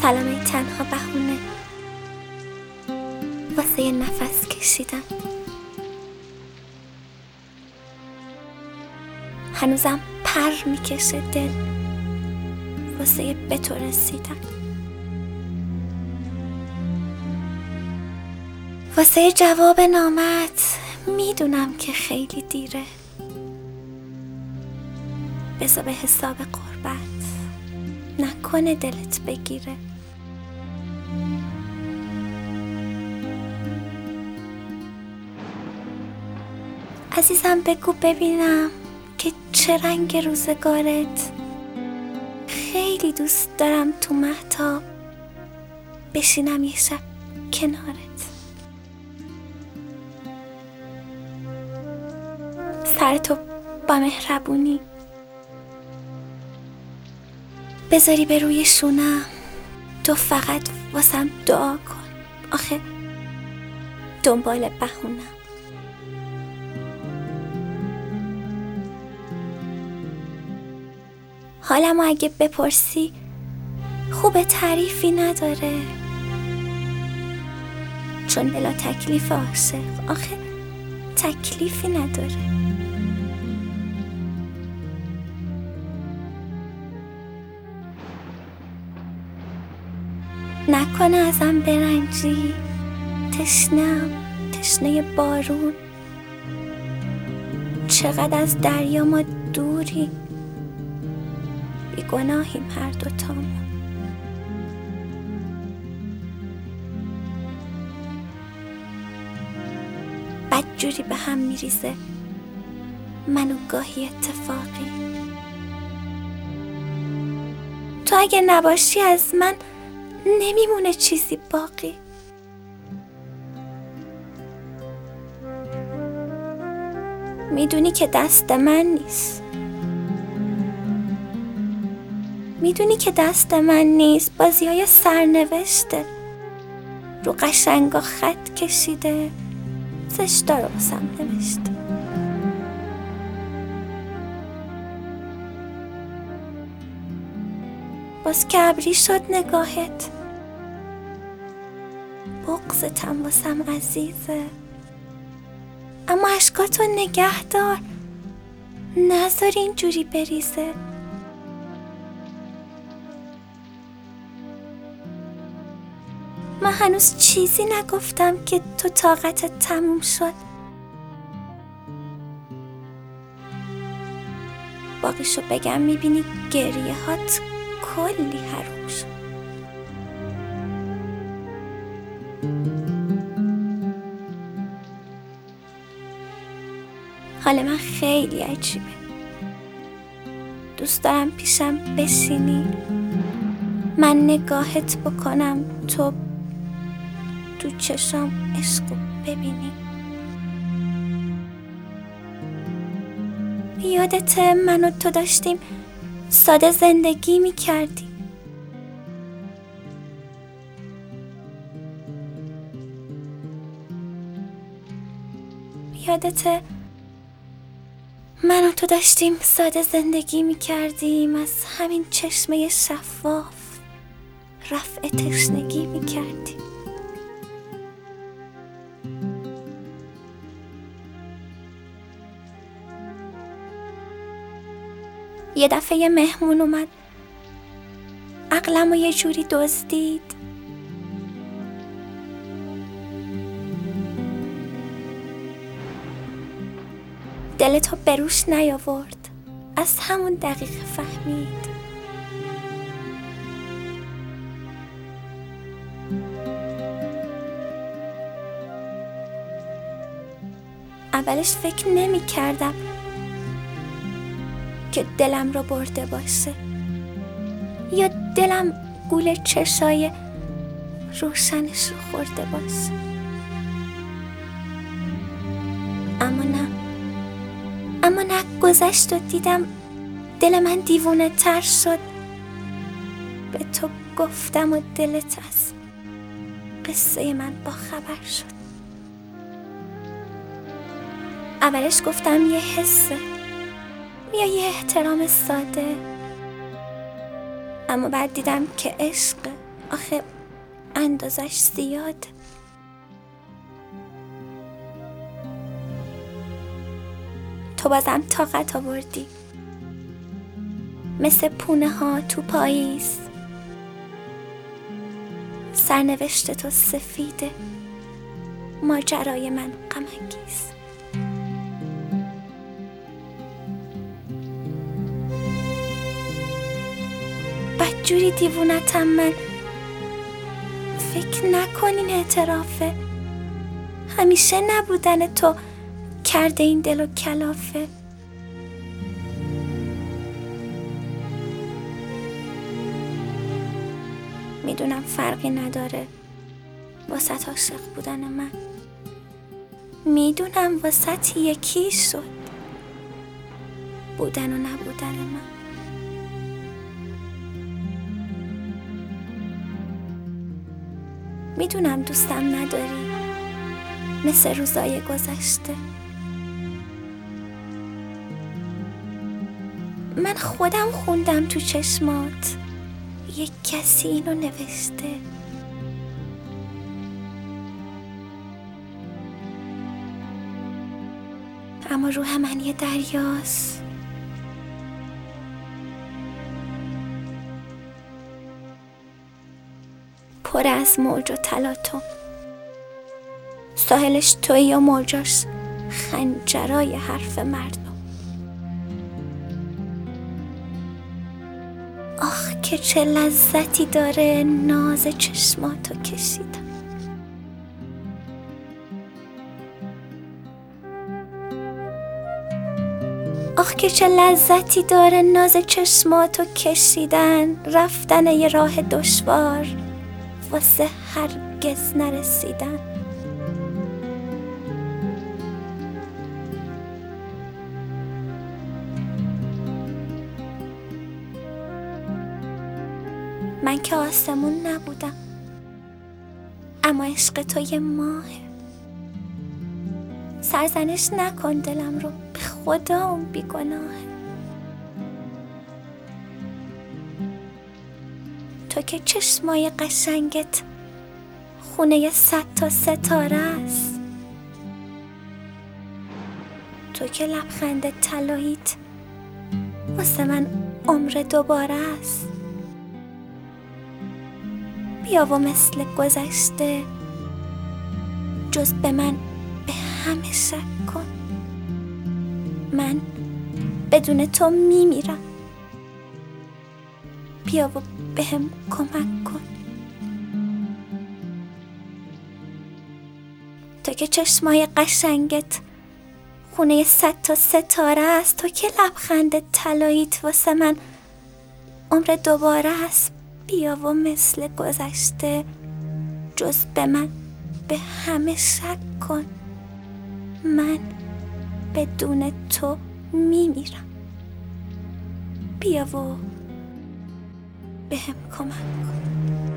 سلام تنها بهونه واسه یه نفس کشیدن. هنوزم پر میکشه دل واسه یه به تو رسیدن. واسه جواب نامت میدونم که خیلی دیره. بذار به حساب قربت نکنه دلت بگیره. عزیزم بگو ببینم که چه رنگ روزگارت. خیلی دوست دارم تو مهتاب بشینم یه شب کنارت. سرتو با مهربونی بذاری به روی شونم. تو فقط واسم دعا کن. آخه دنبال بهونم. حالمو اگه بپرسی خوب تعریفی نداره، چون بلا تکلیف عاشق آخه تکلیفی نداره. نکنه ازم برنجی. تشنم، تشنه بارون. چقدر از دریا ما دوری، بیگناهیم هر دوتامون. بدجوری به هم میریزه منو گاهی اتفاقی. تو اگه نباشی از من نمیمونه چیزی باقی. میدونی که دست من نیست. میدونی که دست من نیست. بازیای سرنوشته رو قشنگا خط کشیده، زشتا رو بسم نوشته. باز که ابری شد نگاهت، بغضتم واسم عزیزه. اما اشکاتو نگه دار، نذار اینجوری بریزه. من هنوز چیزی نگفتم که تو طاقتت تموم شد. باقیشو بگم میبینی گریه هات کلی حروم شد. حال من خیلی عجیبه. دوست دارم پیشم بشینی، من نگاهت بکنم، تو تو چشام عشقو ببینی. یادت من و تو داشتیم ساده زندگی میکردیم. یادت من و تو داشتیم ساده زندگی میکردیم. از همین چشمه شفاف رفع تشنگی میکردیم. یه دفعه یه مهمون اومد، عقلمو یه جوری دزدید. دلتو بروش نیاورد، از همون دقیقه فهمید. اولش فکر نمی کردم که دلم رو برده باشه، یا دلم گول چشای روشنش رو خورده باشه. اما نه گذشت و دیدم دل من دیوونه تر شد. به تو گفتم و دلت از قصه من با خبر شد. اولش گفتم یه حسه یا یه احترام ساده، اما بعد دیدم که عشق، آخه اندازش زیاد. تو بازم طاقت آوردی، مثل پونه ها تو پاییز. سرنوشت تو سفیده، ماجرای من غم انگیز. بدجوری دیوونتم من، فکر نکنین اعترافه. همیشه نبودن تو کرده این دل و کلافه. میدونم فرقی نداره واسط عاشق بودن من، میدونم واسط یکی شد بودن و نبودن من. میدونم دوستم نداری مثل روزای گذشته. من خودم خوندم تو چشمات یک کسی اینو نوشته. اما روح من یه دریاست، پر از موج و تلاطم. ساحلش تویی و موجاش خنجرای حرف مردم. آخ که چه لذتی داره ناز چشماتو کشیدم. آخ که چه لذتی داره ناز چشماتو کشیدن، رفتن یه راه دشوار واسه هرگز نرسیدن. من که آسمون نبودم، اما عشق تو یه ماهه. سرزنش نکن دلم رو، به خدا اون بیگناهه. تو که چشمای قشنگت خونه 100 تا ستاره است. تو که لبخند طلاییت واسه من عمر دوباره است. بیا و مثل گذشته جز به من به همه شک کن. من بدون تو میمیرم. بیا و بهم کمک کن. تو که چشمای قشنگت خونه 100 تا ستاره است. تو که لبخند طلاییت واسه من عمر دوباره است. بیا و مثل گذشته جز به من به همه شک کن. من بدون تو میمیرم. بیا و بهم کمک کن.